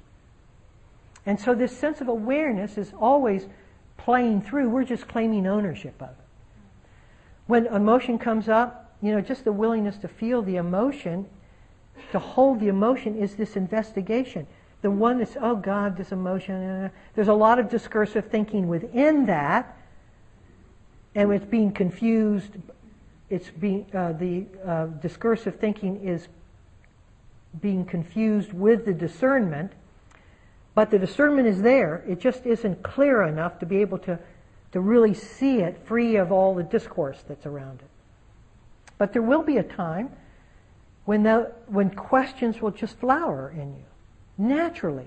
Speaker 1: And so this sense of awareness is always playing through. We're just claiming ownership of it. When emotion comes up, you know, just the willingness to feel the emotion, to hold the emotion, is this investigation. The one that's, oh God, this emotion. Uh, there's a lot of discursive thinking within that, and it's being confused. It's being uh, the uh, discursive thinking is being confused with the discernment. But the discernment is there. It just isn't clear enough to be able to, to really see it free of all the discourse that's around it. But there will be a time when the, when questions will just flower in you, naturally.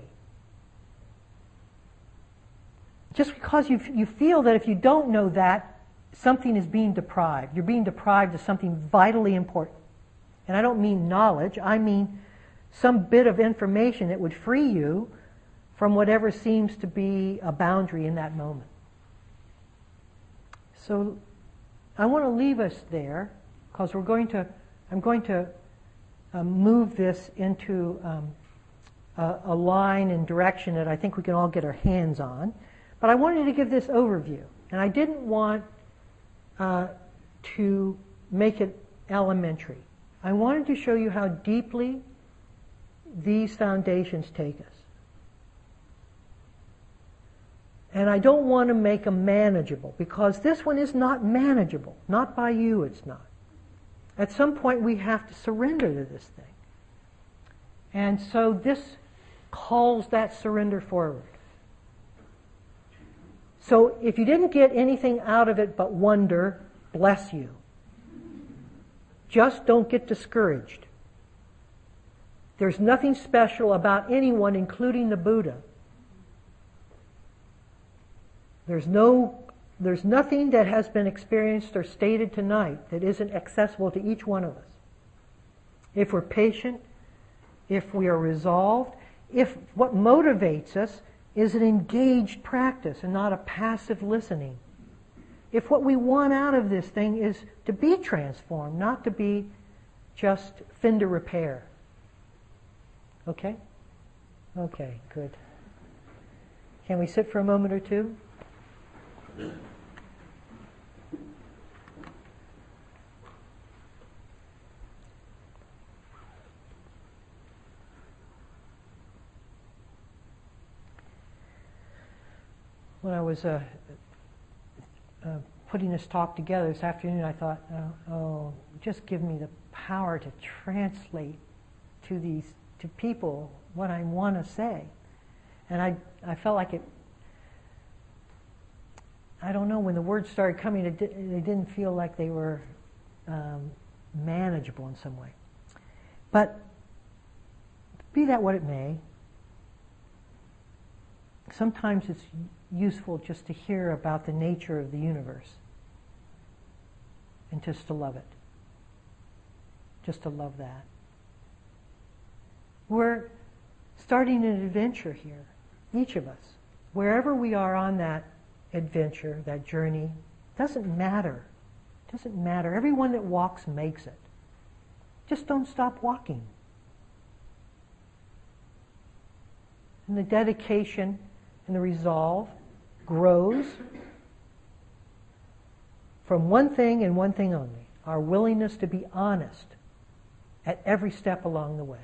Speaker 1: Just because you you feel that if you don't know that, something is being deprived. You're being deprived of something vitally important. And I don't mean knowledge. I mean some bit of information that would free you from whatever seems to be a boundary in that moment. So I want to leave us there, because we're going to, I'm going to uh, move this into um, a, a line and direction that I think we can all get our hands on. But I wanted to give this overview. And I didn't want uh, to make it elementary. I wanted to show you how deeply these foundations take us. And I don't want to make them manageable, because this one is not manageable. Not by you, it's not. At some point we have to surrender to this thing. And so this calls that surrender forward. So if you didn't get anything out of it but wonder, bless you. Just don't get discouraged. There's nothing special about anyone, including the Buddha. There's no, there's nothing that has been experienced or stated tonight that isn't accessible to each one of us. If we're patient, if we are resolved, if what motivates us is an engaged practice and not a passive listening. If what we want out of this thing is to be transformed, not to be just fender repair. Okay? Okay, good. Can we sit for a moment or two? When I was uh, uh, putting this talk together this afternoon, I thought, oh, oh, just give me the power to translate to these to people what I want to say. And I I felt like it, I don't know, when the words started coming, it di- they didn't feel like they were um, manageable in some way. But be that what it may, sometimes it's useful just to hear about the nature of the universe and just to love it. Just to love that. We're starting an adventure here, each of us. Wherever we are on that adventure, that journey, doesn't matter. Doesn't matter. Everyone that walks makes it. Just don't stop walking. And the dedication and the resolve grows from one thing and one thing only: our willingness to be honest at every step along the way.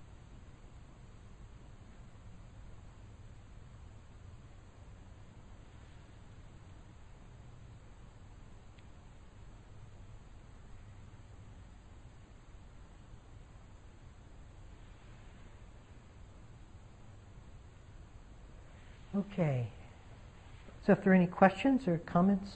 Speaker 1: Okay. So if there are any questions or comments?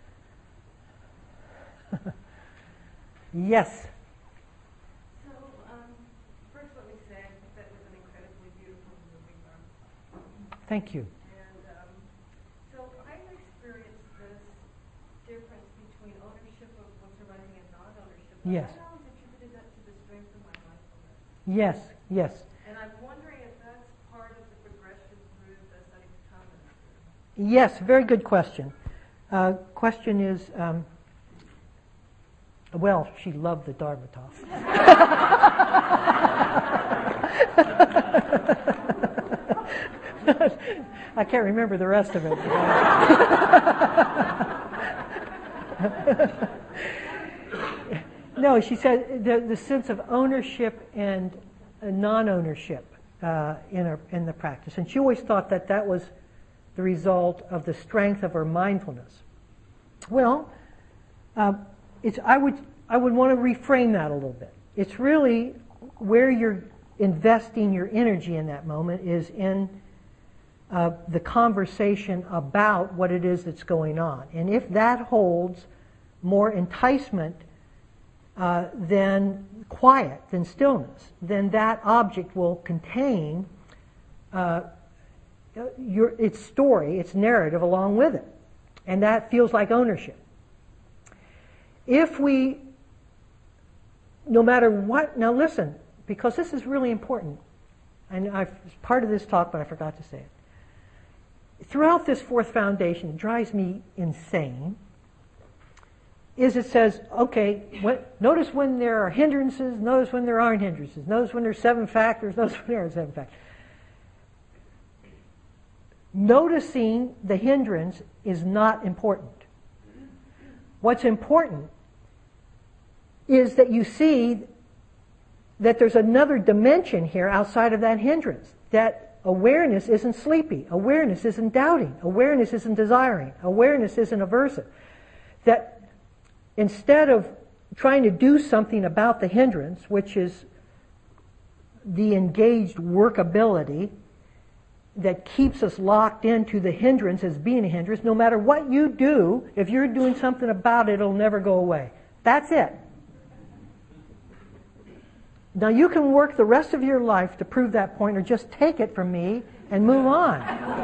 Speaker 1: Yes.
Speaker 2: So, um, first let me say that was an incredibly beautiful moving arm.
Speaker 1: Thank you.
Speaker 2: And um, so I've experienced this difference between ownership of what's arising and non-ownership.
Speaker 1: Yes.
Speaker 2: I always attributed that to the strength of my mindfulness.
Speaker 1: Yes, yes.
Speaker 2: And I'm wondering if that's part of the progression through the Satipatthana.
Speaker 1: Yes, very good question. Uh, question is, um, well, she loved the Dharma talk. I can't remember the rest of it. No, she said the, the sense of ownership and uh, non-ownership uh, in, her, in the practice. And she always thought that that was the result of the strength of her mindfulness. Well, uh, it's, I would I would want to reframe that a little bit. It's really where you're investing your energy in that moment is in uh, the conversation about what it is that's going on. And if that holds more enticement uh, than quiet, than stillness, then that object will contain uh, your, its story, its narrative along with it. And that feels like ownership. If we, no matter what, now listen, because this is really important, and I've, it's part of this talk, but I forgot to say it. Throughout this fourth foundation, it drives me insane, is it says, okay, when, notice when there are hindrances, notice when there aren't hindrances, notice when there's seven factors, notice when there aren't seven factors. noticing the hindrance is not important. What's important is that you see that there's another dimension here outside of that hindrance. That awareness isn't sleepy. Awareness isn't doubting. Awareness isn't desiring. Awareness isn't aversive. That instead of trying to do something about the hindrance, which is the engaged workability that keeps us locked into the hindrance as being a hindrance, no matter what you do, if you're doing something about it, it'll never go away. That's it. Now you can work the rest of your life to prove that point, or just take it from me and move on.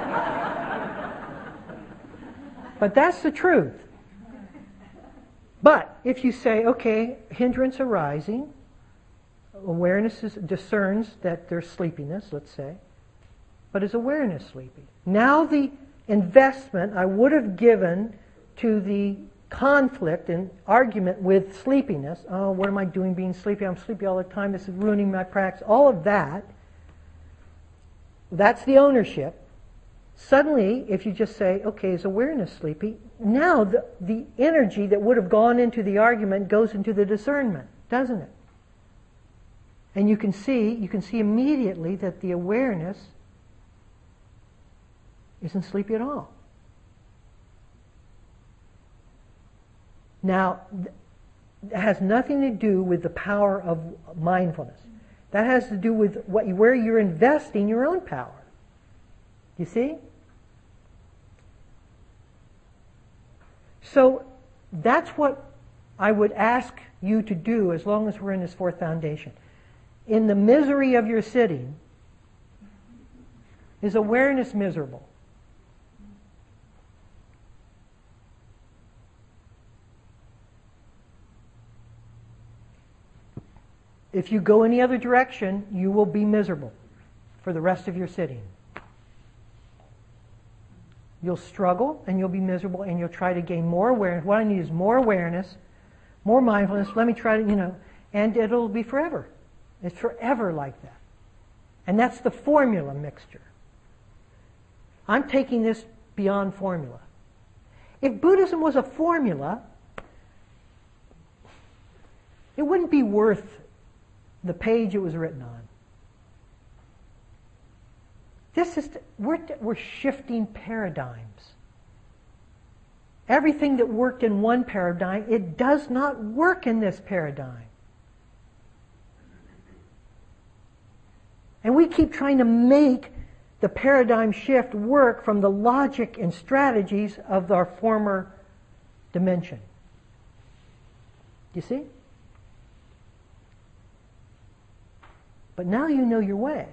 Speaker 1: But that's the truth. But if you say, okay, hindrance arising, awareness is, discerns that there's sleepiness, let's say, but is awareness sleepy? Now the investment I would have given to the conflict and argument with sleepiness, oh, what am I doing being sleepy? I'm sleepy all the time. This is ruining my practice. All of that, that's the ownership. Suddenly, if you just say, okay, is awareness sleepy? Now the, the energy that would have gone into the argument goes into the discernment, doesn't it? And you can see, you can see immediately that the awareness isn't sleepy at all. Now, it has nothing to do with the power of mindfulness. That has to do with what, where you're investing your own power. You see? So that's what I would ask you to do as long as we're in this fourth foundation. In the misery of your sitting, is awareness miserable? If you go any other direction, you will be miserable for the rest of your sitting. You'll struggle and you'll be miserable and you'll try to gain more awareness. What I need is more awareness, more mindfulness. Let me try to, you know, and it'll be forever. It's forever like that. And that's the formula mixture. I'm taking this beyond formula. If Buddhism was a formula, it wouldn't be worth the page it was written on. This is, we're, we're shifting paradigms. Everything that worked in one paradigm, it does not work in this paradigm. And we keep trying to make the paradigm shift work from the logic and strategies of our former dimension. You see? But now you know your way.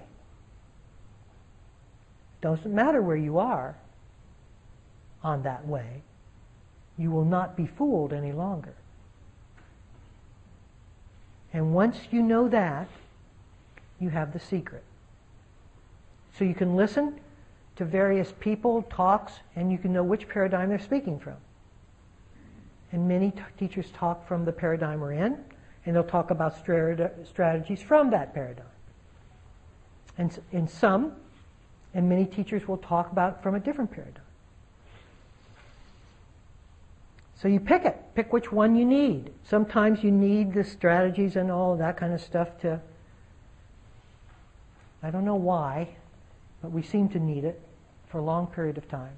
Speaker 1: Doesn't matter where you are on that way. You will not be fooled any longer. And once you know that, you have the secret. So you can listen to various people, talks, and you can know which paradigm they're speaking from. And many t- teachers talk from the paradigm we're in, and they'll talk about strat- strategies from that paradigm. And in some, and many teachers will talk about it from a different paradigm. So you pick it. Pick which one you need. Sometimes you need the strategies and all that kind of stuff to, I don't know why, but we seem to need it for a long period of time.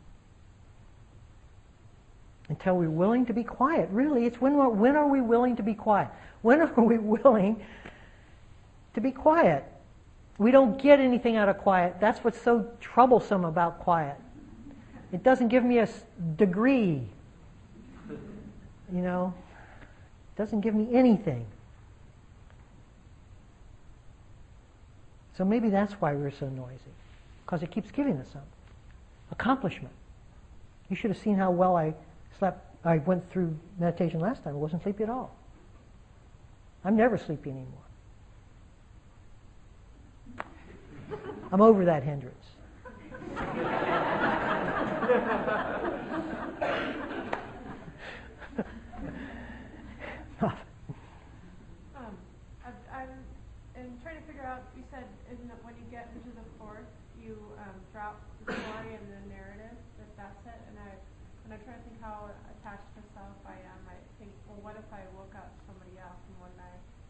Speaker 1: Until we're willing to be quiet. Really, it's when, when are we willing to be quiet? When are we willing to be quiet? We don't get anything out of quiet. That's what's so troublesome about quiet. It doesn't give me a degree. You know, it doesn't give me anything. So maybe that's why we're so noisy. Because it keeps giving us some accomplishment. You should have seen how well I slept. I went through meditation last time. I wasn't sleepy at all. I'm never sleepy anymore. I'm over that hindrance.
Speaker 3: um, I've, I'm, I'm trying to figure out, you said in the, when you get into the fourth, you um, drop the story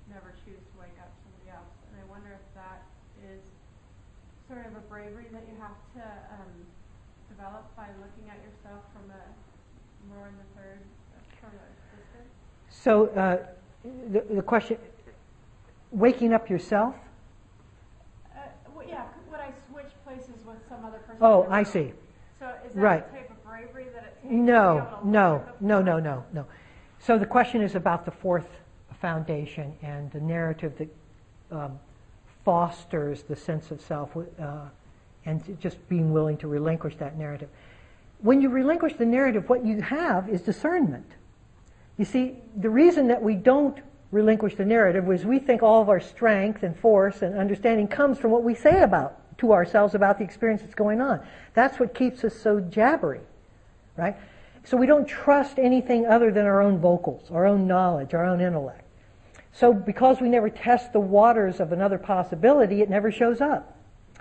Speaker 3: never choose to wake up somebody else. And I wonder if that is sort of a bravery that you have to um, develop by looking at yourself from a more in the third, from a distance.
Speaker 1: So uh, the, the question, waking up yourself?
Speaker 3: Uh, well, yeah, would I switch places with some other person?
Speaker 1: Oh, I see.
Speaker 3: So is that
Speaker 1: right.
Speaker 3: a type of bravery that it takes
Speaker 1: No,
Speaker 3: to be able to
Speaker 1: no,
Speaker 3: look at the
Speaker 1: no, no, no, no. So the question is about the fourth foundation and the narrative that um, fosters the sense of self uh, and just being willing to relinquish that narrative. When you relinquish the narrative, what you have is discernment. You see, the reason that we don't relinquish the narrative is we think all of our strength and force and understanding comes from what we say about to ourselves about the experience that's going on. That's what keeps us so jabbery, right? So we don't trust anything other than our own vocals, our own knowledge, our own intellect. So because we never test the waters of another possibility, it never shows up.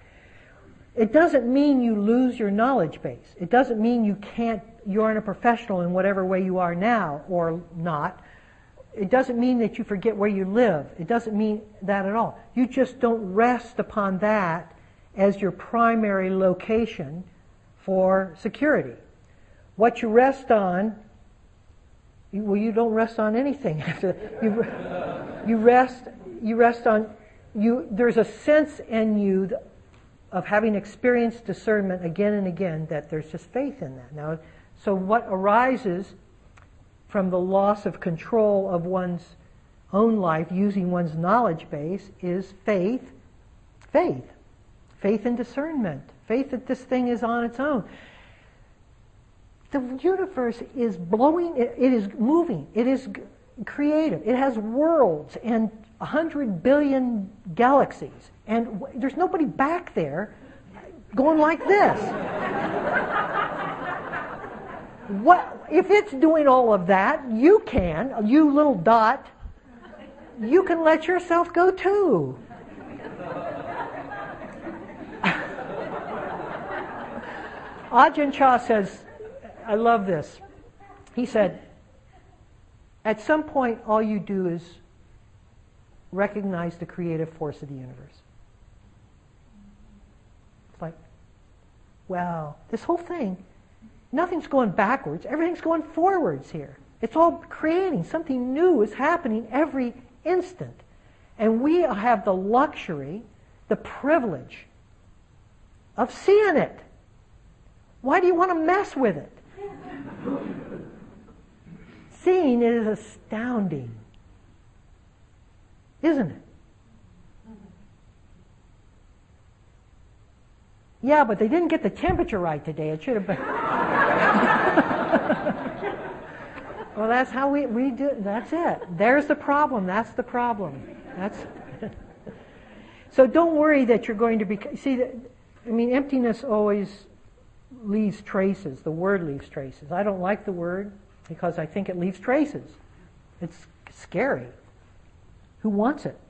Speaker 1: It doesn't mean you lose your knowledge base. It doesn't mean you can't, you aren't a professional in whatever way you are now or not. It doesn't mean that you forget where you live. It doesn't mean that at all. You just don't rest upon that as your primary location for security. What you rest on, you, well, you don't rest on anything after that. You, you rest, you rest on, you. There's a sense in you of having experienced discernment again and again that there's just faith in that. Now, so what arises from the loss of control of one's own life using one's knowledge base is faith, faith, faith in discernment, faith that this thing is on its own. The universe is blowing, it, it is moving, it is g- creative, it has worlds and a hundred billion galaxies, and w- there's nobody back there going like this. What if it's doing all of that? You can, you little dot, you can let yourself go too. Ajahn Chah says, I love this. He said, at some point all you do is recognize the creative force of the universe. It's like, wow, this whole thing, nothing's going backwards, everything's going forwards here. It's all creating, something new is happening every instant. And we have the luxury, the privilege of seeing it. Why do you want to mess with it? Seeing it is astounding, isn't it? Yeah, but they didn't get the temperature right today. It should have been. Well, that's how we, we do. That's it. There's the problem. That's the problem. That's. So don't worry that you're going to be. See, I mean, emptiness always leaves traces. The word leaves traces. I don't like the word because I think it leaves traces. It's scary. Who wants it?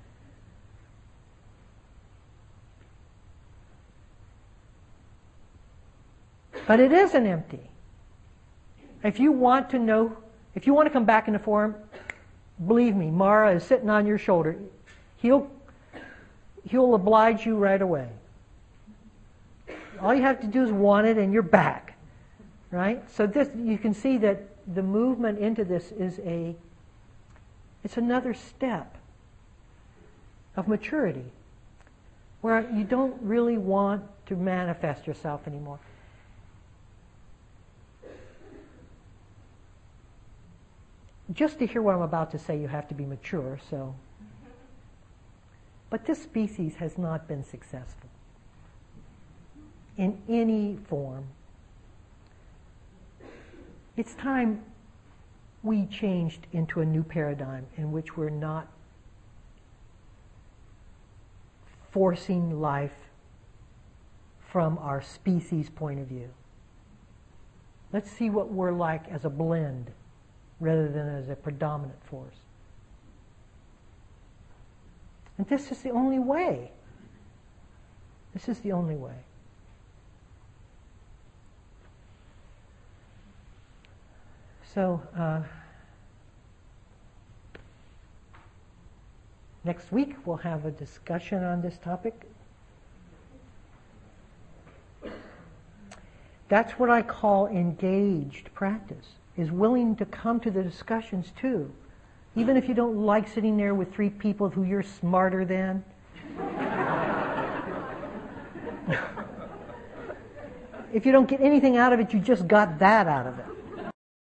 Speaker 1: But it isn't empty. If you want to know, if you want to come back into form, believe me, Mara is sitting on your shoulder. He'll, he'll oblige you right away. All you have to do is want it and you're back. Right? So this, you can see that the movement into this is a, it's another step of maturity where you don't really want to manifest yourself anymore. Just to hear what I'm about to say, you have to be mature, so. But this species has not been successful in any form. It's time we changed into a new paradigm in which we're not forcing life from our species point of view. Let's see what we're like as a blend rather than as a predominant force. And this is the only way. This is the only way. So, uh, next week we'll have a discussion on this topic. That's what I call engaged practice, is willing to come to the discussions too. Even if you don't like sitting there with three people who you're smarter than. If you don't get anything out of it, you just got that out of it.